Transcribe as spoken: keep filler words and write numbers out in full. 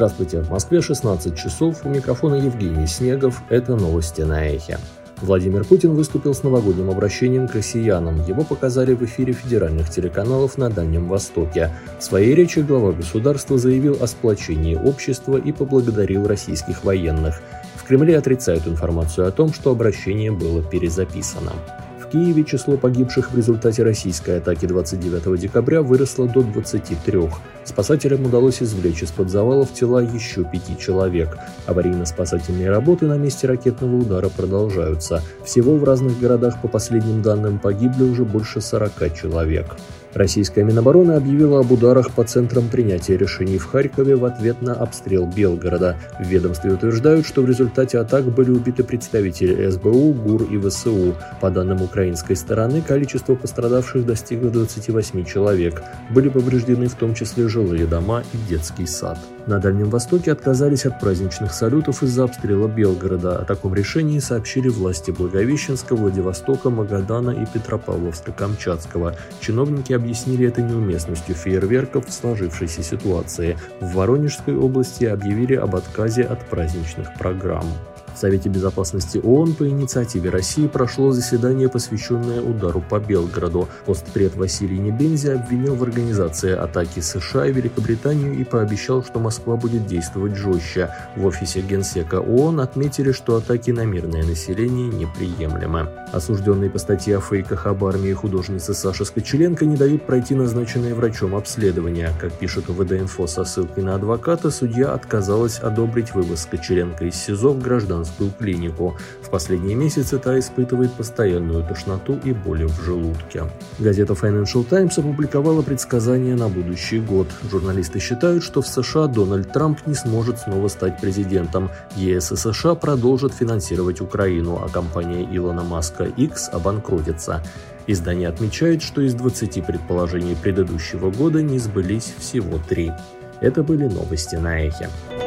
Здравствуйте, в Москве шестнадцать часов, у микрофона Евгений Снегов, это новости на Эхе. Владимир Путин выступил с новогодним обращением к россиянам. Его показали в эфире федеральных телеканалов на Дальнем Востоке. В своей речи глава государства заявил о сплочении общества и поблагодарил российских военных. В Кремле отрицают информацию о том, что обращение было перезаписано. В Киеве число погибших в результате российской атаки двадцать девятого декабря выросло до двадцати трёх. Спасателям удалось извлечь из-под завалов тела еще пяти человек. Аварийно-спасательные работы на месте ракетного удара продолжаются. Всего в разных городах, по последним данным, погибли уже больше сорока человек. Российская Минобороны объявила об ударах по центрам принятия решений в Харькове в ответ на обстрел Белгорода. В ведомстве утверждают, что в результате атак были убиты представители эс бэ у, ГУР и вэ эс у. По данным украинской стороны, количество пострадавших достигло двадцати восьми человек. Были повреждены в том числе жилые дома и детский сад. На Дальнем Востоке отказались от праздничных салютов из-за обстрела Белгорода. О таком решении сообщили власти Благовещенска, Владивостока, Магадана и Петропавловска-Камчатского. Чиновники объяснили это неуместностью фейерверков в сложившейся ситуации. В Воронежской области объявили об отказе от праздничных программ. В Совете безопасности ООН по инициативе России прошло заседание, посвященное удару по Белгороду. Постпред Василий Небензи обвинил в организации атаки США и Великобританию и пообещал, что Москва будет действовать жестче. В офисе Генсека ООН отметили, что атаки на мирное население неприемлемы. Осужденные по статье о фейках об армии художницы Саши Скочеленко не дают пройти назначенное врачом обследование. Как пишет вэ дэ инфо со ссылкой на адвоката, судья отказалась одобрить вывоз Скочеленко из СИЗО в гражданскую клинику. В последние месяцы та испытывает постоянную тошноту и боли в желудке. Газета Financial Times опубликовала предсказания на будущий год. Журналисты считают, что в США Дональд Трамп не сможет снова стать президентом. е эс и США продолжат финансировать Украину, а компания Илона Маска X обанкротится. Издание отмечает, что из двадцати предположений предыдущего года не сбылись всего три. Это были новости на Эхе.